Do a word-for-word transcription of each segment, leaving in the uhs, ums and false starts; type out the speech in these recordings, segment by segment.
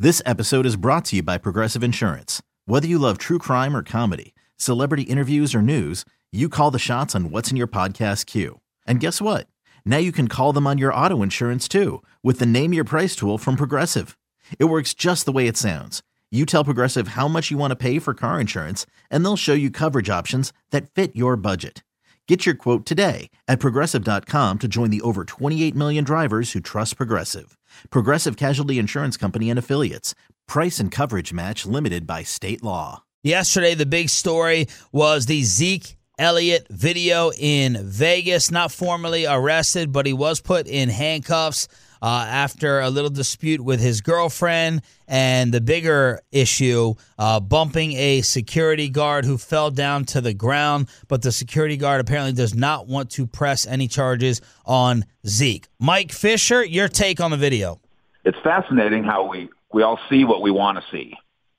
This episode is brought to you by Progressive Insurance. Whether you love true crime or comedy, celebrity interviews or news, you call the shots on what's in your podcast queue. And guess what? Now you can call them on your auto insurance too with the Name Your Price tool from Progressive. It works just the way it sounds. You tell Progressive how much you want to pay for car insurance, and they'll show you coverage options that fit your budget. Get your quote today at Progressive dot com to join the over twenty-eight million drivers who trust Progressive. Progressive Casualty Insurance Company and Affiliates. Price and coverage match limited by state law. Yesterday, the big story was the Zeke Elliott video in Vegas. Not formally arrested, but he was put in handcuffs uh, after a little dispute with his girlfriend. And the bigger issue, uh, bumping a security guard who fell down to the ground. But the security guard apparently does not want to press any charges on Zeke. Mike Fisher, your take on the video. It's fascinating how we, we all see what we want to see.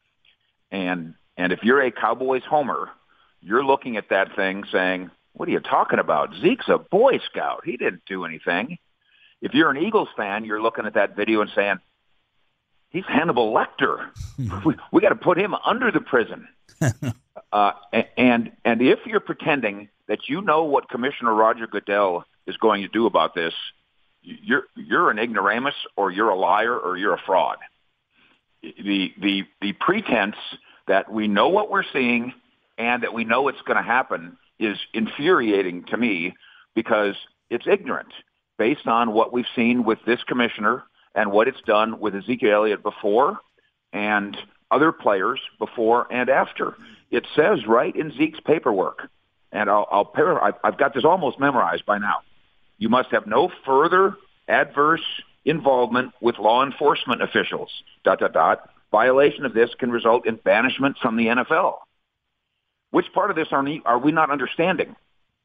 And and if you're a Cowboys homer, you're looking at that thing saying, what are you talking about? Zeke's a Boy Scout. He didn't do anything. If you're an Eagles fan, you're looking at that video and saying, he's Hannibal Lecter. we we got to put him under the prison. uh, and and if you're pretending that you know what Commissioner Roger Goodell is going to do about this, you're you're an ignoramus, or you're a liar, or you're a fraud. The the the pretense that we know what we're seeing and that we know it's going to happen is infuriating to me, because it's ignorant based on what we've seen with this commissioner and what it's done with Ezekiel Elliott before and other players before and after. It says right in Zeke's paperwork, and I'll, I'll par- I've, I've got this almost memorized by now. You must have no further adverse involvement with law enforcement officials, dot, dot, dot. Violation of this can result in banishment from the N F L. Which part of this are, are we not understanding?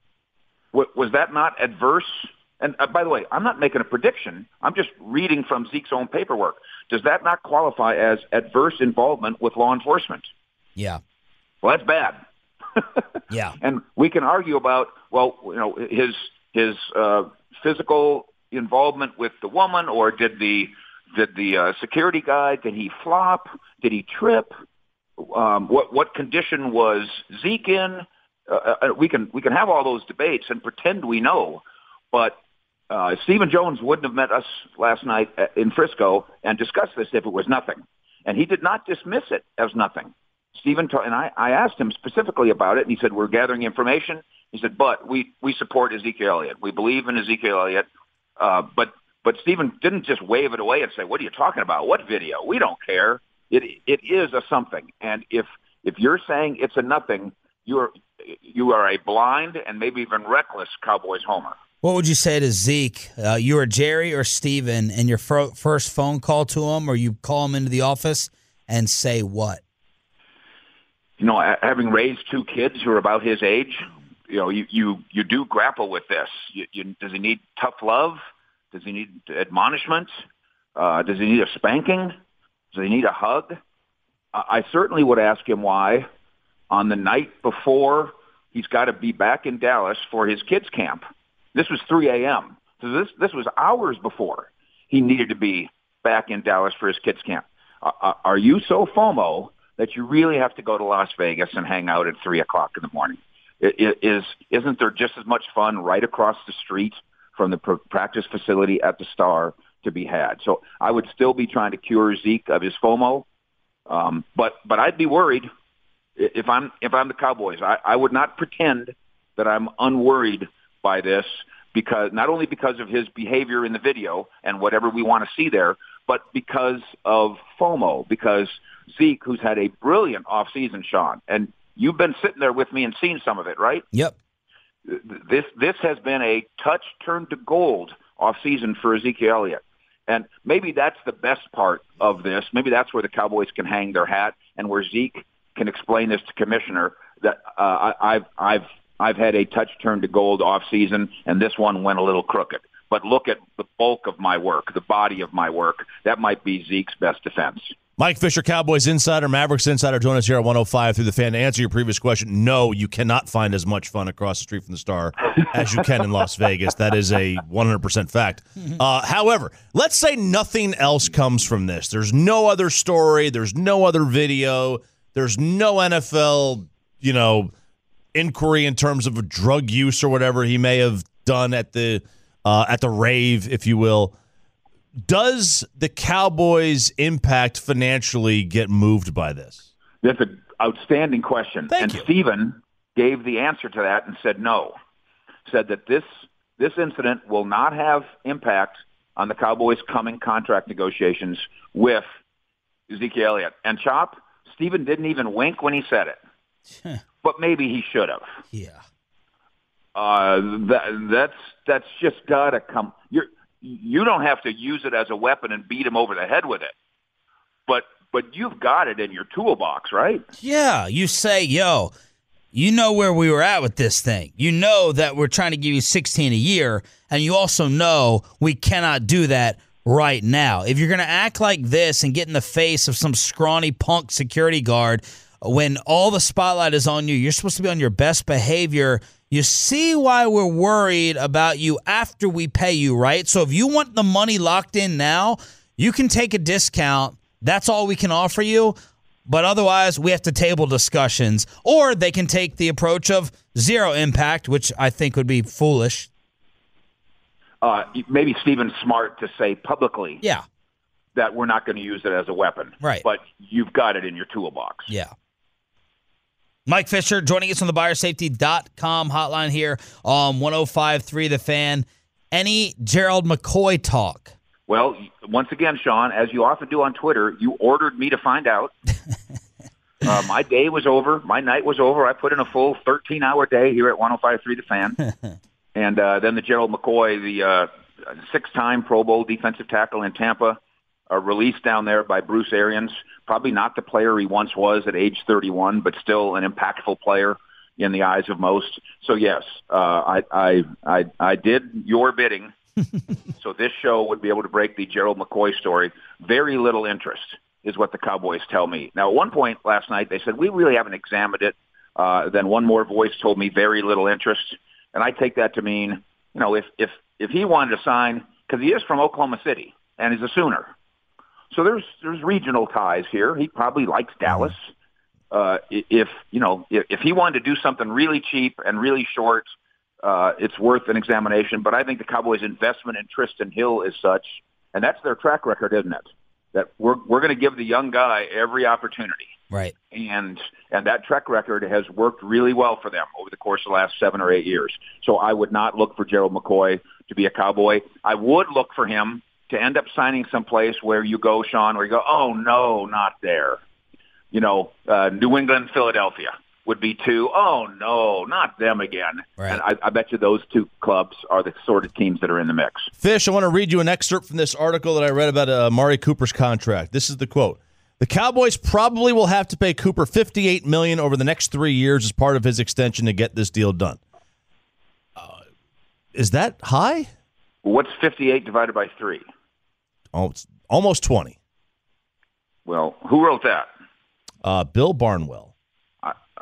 Was that not adverse? And uh, by the way, I'm not making a prediction. I'm just reading from Zeke's own paperwork. Does that not qualify as adverse involvement with law enforcement? Yeah. Well, that's bad. Yeah. And we can argue about, well, you know, his his uh, physical involvement with the woman, or did the did the uh, security guy, did he flop? Did he trip? Um, what what condition was Zeke in? Uh, uh, we can we can have all those debates and pretend we know, but uh, Stephen Jones wouldn't have met us last night in Frisco and discussed this if it was nothing, and he did not dismiss it as nothing. Stephen and I, I asked him specifically about it, and he said, we're gathering information. He said, but we, we support Ezekiel Elliott. We believe in Ezekiel Elliott. Uh, but but Stephen didn't just wave it away and say, what are you talking about? What video? We don't care. It it is a something. And if if you're saying it's a nothing, you're you are a blind and maybe even reckless Cowboys homer. What would you say to Zeke? Uh, you are Jerry or Steven, and your fir- first phone call to him, or you call him into the office and say what? You know, having raised two kids who are about his age, you know, you, you, you do grapple with this. You, you, does he need tough love? Does he need admonishment? Uh, does he need a spanking? Does he need a hug? Uh, I certainly would ask him why on the night before he's got to be back in Dallas for his kids' camp. This was three a.m. So this, this was hours before he needed to be back in Dallas for his kids' camp. Uh, are you so FOMO that you really have to go to Las Vegas and hang out at three o'clock in the morning? It, it is, isn't there just as much fun right across the street from the pr- practice facility at the Star to be had? So I would still be trying to cure Zeke of his FOMO, um, but but I'd be worried if I'm if I'm the Cowboys. I, I would not pretend that I'm unworried by this, because not only because of his behavior in the video and whatever we want to see there, but because of FOMO, because Zeke, who's had a brilliant offseason, Sean, and you've been sitting there with me and seen some of it, right? Yep. This this has been a touch turned to gold offseason for Ezekiel Elliott. And maybe that's the best part of this. Maybe that's where the Cowboys can hang their hat, and where Zeke can explain this to Commissioner, that uh, I, I've I've I've had a touch turned to gold offseason, and this one went a little crooked. But look at the bulk of my work, the body of my work. That might be Zeke's best defense. Mike Fisher, Cowboys Insider, Mavericks Insider, join us here at one oh five through the Fan. To answer your previous question, no, you cannot find as much fun across the street from the Star as you can in Las Vegas. That is a one hundred percent fact. Uh, however, let's say nothing else comes from this. There's no other story. There's no other video. There's no N F L, you know, inquiry in terms of drug use or whatever he may have done at the uh, at the rave, if you will. Does the Cowboys' impact financially get moved by this? That's an outstanding question. Thank and you. Stephen gave the answer to that and said no. Said that this this incident will not have impact on the Cowboys' coming contract negotiations with Ezekiel Elliott. And Chop, Stephen didn't even wink when he said it. But maybe he should have. Yeah. Uh, that, that's that's just got to come. You're You don't have to use it as a weapon and beat him over the head with it. But but you've got it in your toolbox, right? Yeah, you say, yo, you know where we were at with this thing. You know that we're trying to give you sixteen a year, and you also know we cannot do that right now. If you're going to act like this and get in the face of some scrawny punk security guard when all the spotlight is on you, you're supposed to be on your best behavior. You see why we're worried about you after we pay you, right? So if you want the money locked in now, you can take a discount. That's all we can offer you. But otherwise, we have to table discussions. Or they can take the approach of zero impact, which I think would be foolish. Uh, maybe Stephen's smart to say publicly Yeah. that we're not going to use it as a weapon. Right. But you've got it in your toolbox. Yeah. Mike Fisher joining us on the buyer safety dot com hotline here on one oh five point three The Fan. Any Gerald McCoy talk? Well, once again, Sean, as you often do on Twitter, you ordered me to find out. uh, my day was over. My night was over. I put in a full thirteen-hour day here at one oh five point three The Fan. and uh, then the Gerald McCoy, the uh, six-time Pro Bowl defensive tackle in Tampa, uh, released down there by Bruce Arians. Probably not the player he once was at age thirty-one, but still an impactful player in the eyes of most. So yes, uh, I, I I I did your bidding. So this show would be able to break the Gerald McCoy story. Very little interest is what the Cowboys tell me. Now, at one point last night, they said we really haven't examined it. Uh, then one more voice told me very little interest, and I take that to mean, you know, if if if he wanted to sign, because he is from Oklahoma City and he's a Sooner. So there's there's regional ties here. He probably likes Dallas. Uh, if you know if, if he wanted to do something really cheap and really short, uh, it's worth an examination. But I think the Cowboys' investment in Tristan Hill is such, and that's their track record, isn't it? That we're we're going to give the young guy every opportunity, right? And and that track record has worked really well for them over the course of the last seven or eight years. So I would not look for Gerald McCoy to be a Cowboy. I would look for him to end up signing someplace where you go, Sean, where you go, oh, no, not there. You know, uh, New England, Philadelphia would be two. Oh, no, not them again. Right. And I, I bet you those two clubs are the sort of teams that are in the mix. Fish, I want to read you an excerpt from this article that I read about uh, Amari Cooper's contract. This is the quote. The Cowboys probably will have to pay Cooper fifty-eight million dollars over the next three years as part of his extension to get this deal done. Uh, is that high? What's fifty-eight divided by three? Oh, it's almost twenty. Well, who wrote that? Uh, Bill Barnwell. Uh, uh,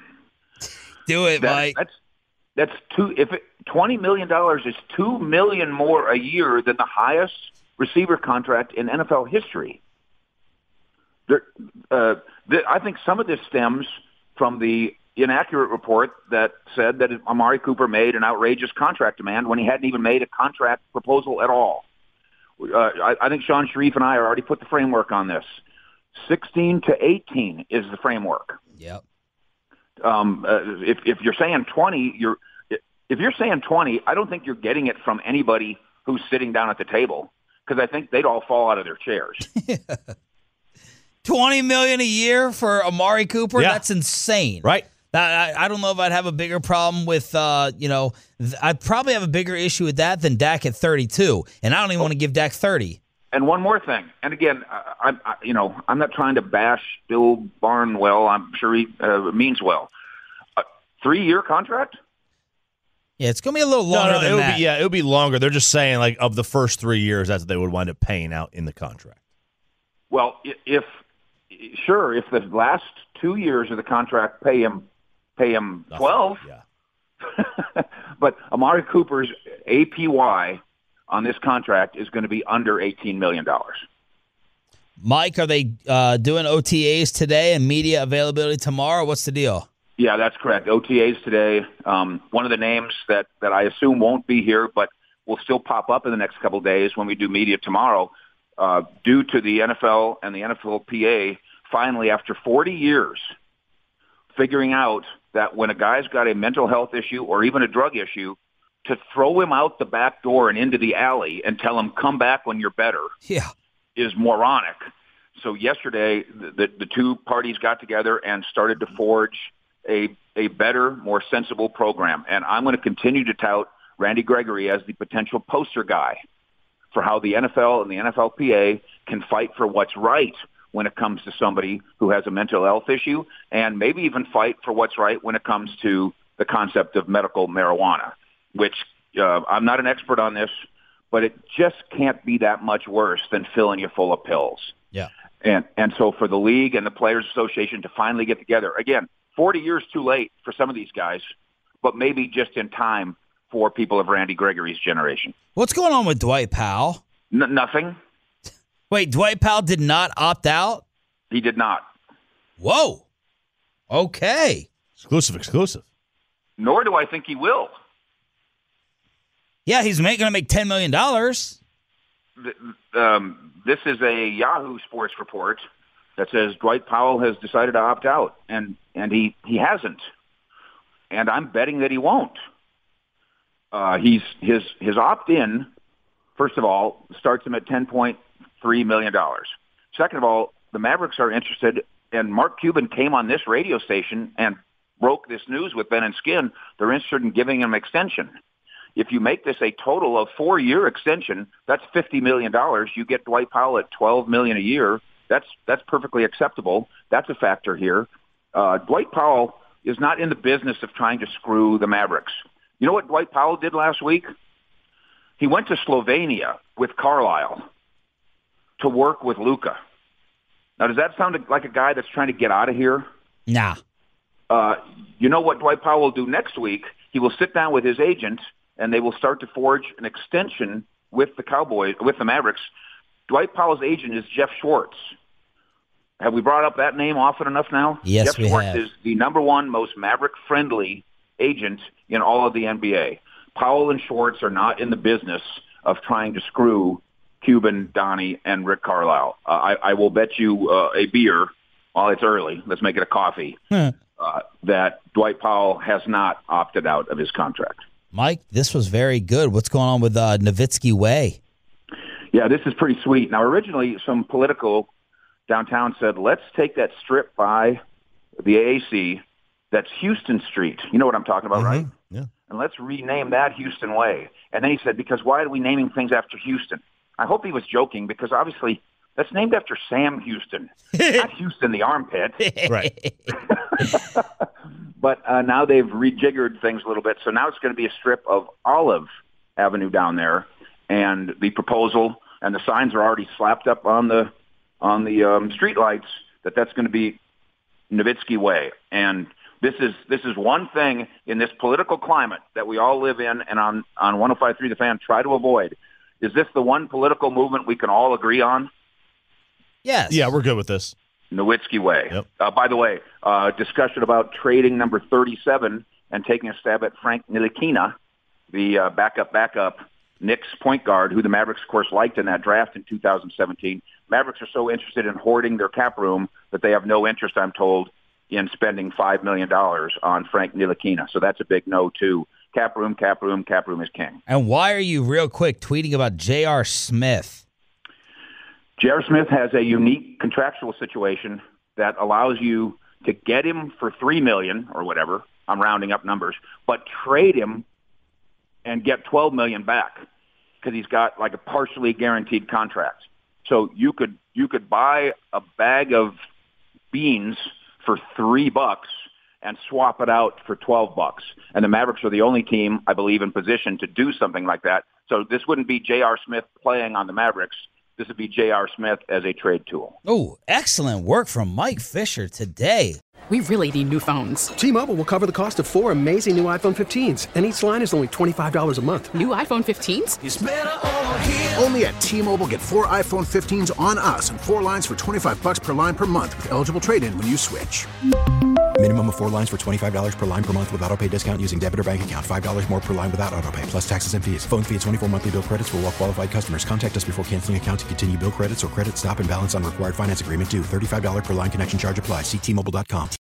Do it, that, Mike. That's that's two. If it, twenty million dollars is two million more a year than the highest receiver contract in N F L history. There, uh, the, I think some of this stems from the inaccurate report that said that Amari Cooper made an outrageous contract demand when he hadn't even made a contract proposal at all. Uh, I, I think Sean Sharif and I already put the framework on this. sixteen to eighteen is the framework. Yep. Um, uh, if, if you're saying twenty, you're if you're saying twenty, I don't think you're getting it from anybody who's sitting down at the table, because I think they'd all fall out of their chairs. twenty million dollars a year for Amari Cooper? Yeah. That's insane. Right. I, I don't know if I'd have a bigger problem with, uh, you know, th- I'd probably have a bigger issue with that than Dak at thirty-two, and I don't even want to give Dak thirty. And one more thing, and again, I, I, you know, I'm not trying to bash Bill Barnwell. I'm sure he uh, means well. A three-year contract? Yeah, it's going to be a little longer no, no, than it would that. Be, yeah, it would be longer. They're just saying, like, of the first three years, that's what they would wind up paying out in the contract. Well, i- if sure, if the last two years of the contract pay him pay him Nothing. twelve, Yeah. but Amari Cooper's A P Y on this contract is going to be under eighteen million dollars. Mike, are they uh, doing O T As today and media availability tomorrow? What's the deal? Yeah, that's correct. O T As today. Um, one of the names that, that I assume won't be here, but will still pop up in the next couple of days when we do media tomorrow, uh, due to the N F L and the N F L P A finally, after forty years, figuring out that when a guy's got a mental health issue or even a drug issue, to throw him out the back door and into the alley and tell him, come back when you're better, Yeah. is moronic. So yesterday, the, the, the two parties got together and started to forge a a better, more sensible program. And I'm going to continue to tout Randy Gregory as the potential poster guy for how the N F L and the N F L P A can fight for what's right when it comes to somebody who has a mental health issue, and maybe even fight for what's right when it comes to the concept of medical marijuana, which uh, I'm not an expert on this, but it just can't be that much worse than filling you full of pills. Yeah. And and so for the league and the Players Association to finally get together, again, forty years too late for some of these guys, but maybe just in time for people of Randy Gregory's generation. What's going on with Dwight Powell? N- nothing. Wait, Dwight Powell did not opt out? He did not. Whoa. Okay. Exclusive, exclusive. Nor do I think he will. Yeah, he's going to make ten million dollars. Um, this is a Yahoo Sports report that says Dwight Powell has decided to opt out, and, and he, he hasn't. And I'm betting that he won't. Uh, he's his his opt-in, first of all, starts him at ten point three million dollars. Second of all, the Mavericks are interested, and Mark Cuban came on this radio station and broke this news with Ben and Skin. They're interested in giving him an extension. If you make this a total of four-year extension, that's fifty million dollars. You get Dwight Powell at twelve million dollars a year. That's that's perfectly acceptable. That's a factor here. Uh, Dwight Powell is not in the business of trying to screw the Mavericks. You know what Dwight Powell did last week? He went to Slovenia with Carlisle to work with Luka. Now, does that sound like a guy that's trying to get out of here? Nah. Uh, you know what Dwight Powell will do next week? He will sit down with his agent, and they will start to forge an extension with the Cowboys, with the Mavericks. Dwight Powell's agent is Jeff Schwartz. Have we brought up that name often enough now? Yes, Jeff we Schwartz have. is the number one most Maverick-friendly agent in all of the N B A. Powell and Schwartz are not in the business of trying to screw Cuban, Donnie, and Rick Carlisle. Uh, I, I will bet you uh, a beer, while it's early, let's make it a coffee, uh, that Dwight Powell has not opted out of his contract. Mike, this was very good. What's going on with uh, Nowitzki Way? Yeah, this is pretty sweet. Now, originally, some political downtown said, let's take that strip by the A A C, that's Houston Street. You know what I'm talking about, Mm-hmm. right? Yeah. And let's rename that Houston Way. And then he said, because why are we naming things after Houston? I hope he was joking, because obviously that's named after Sam Houston, not Houston the armpit. Right. But uh, now they've rejiggered things a little bit. So now it's going to be a strip of Olive Avenue down there. And the proposal and the signs are already slapped up on the on the um, street lights that that's going to be Nowitzki Way. And this is this is one thing in this political climate that we all live in and on, on one oh five point three The Fan try to avoid. Is this the one political movement we can all agree on? Yes. Yeah, we're good with this. Nowitzki Way. Yep. Uh, by the way, uh, discussion about trading number thirty-seven and taking a stab at Frank Ntilikina, the uh, backup backup Knicks point guard, who the Mavericks, of course, liked in that draft in two thousand seventeen. Mavericks are so interested in hoarding their cap room that they have no interest, I'm told, in spending five million dollars on Frank Ntilikina. So that's a big no, too. Cap room, cap room, cap room is king. And why are you real quick tweeting about J R. Smith? J R. Smith has a unique contractual situation that allows you to get him for three million dollars or whatever. I'm rounding up numbers, but trade him and get twelve million dollars back because he's got like a partially guaranteed contract. So you could you could buy a bag of beans for three bucks and swap it out for twelve bucks. And the Mavericks are the only team, I believe, in position to do something like that. So this wouldn't be J R. Smith playing on the Mavericks. this would be J R. Smith as a trade tool. Oh, excellent work from Mike Fisher today. We really need new phones. T-Mobile will cover the cost of four amazing new iPhone fifteens, and each line is only twenty-five dollars a month. New iPhone fifteens? It's better over here. Only at T-Mobile, get four iPhone fifteens on us and four lines for twenty-five dollars per line per month with eligible trade-in when you switch. Minimum of four lines for twenty-five dollars per line per month with autopay discount using debit or bank account. five dollars more per line without autopay, plus taxes and fees. Phone fee at twenty-four monthly bill credits for well-qualified customers. Contact us before canceling account to continue bill credits or credit stop and balance on required finance agreement due. thirty-five dollars per line connection charge applies. See T Mobile dot com.